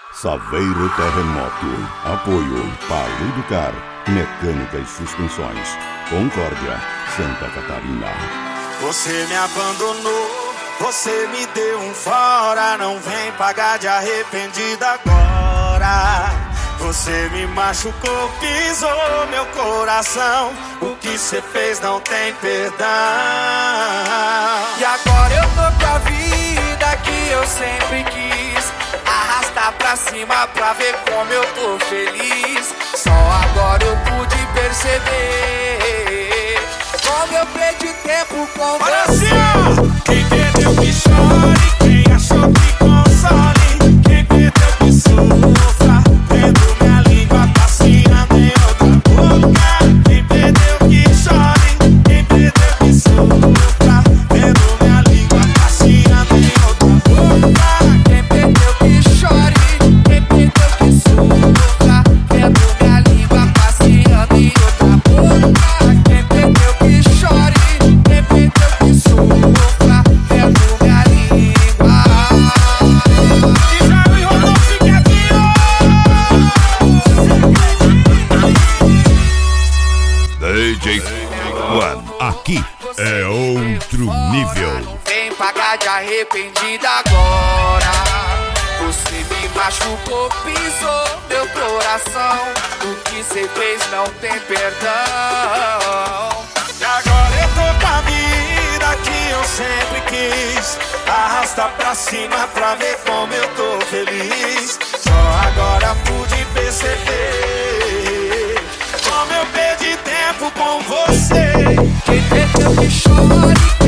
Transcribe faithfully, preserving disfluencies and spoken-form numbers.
Saveiro Terremoto. Apoio Paludocar, Mecânica e Suspensões. Concórdia, Santa Catarina. Você me abandonou, você me deu um fora. Não vem pagar de arrependida agora. Você me machucou, pisou meu coração. O que cê fez não tem perdão. E agora eu tô com a vida que eu sempre quis. Arrasta pra cima pra ver como eu tô feliz. Só agora eu pude perceber como eu perdi tempo com Olha você. assim, ó. Quem perdeu que chore, quem achou que console. Quem perdeu que sofra, vendo minha língua passeando em outra boca. Quem perdeu que chore, quem perdeu que sofra, vendo minha língua passeando em outra boca. Quem perdeu que chore, quem perdeu que sofra, vendo minha língua passeando em outra boca. Quem perdeu que chore, quem perdeu que sofra, vendo minha língua. E já me rolou, fica aqui, ó. D J One, aqui é outro nível. Vem pagar de arrependida agora. Você me machucou, pisou meu coração. O que cê fez não tem perdão. E agora eu tô com a vida que eu sempre quis. Arrasta pra cima pra ver como eu tô feliz. Só agora pude perceber como eu perdi tempo com você. Quem perdeu que chore.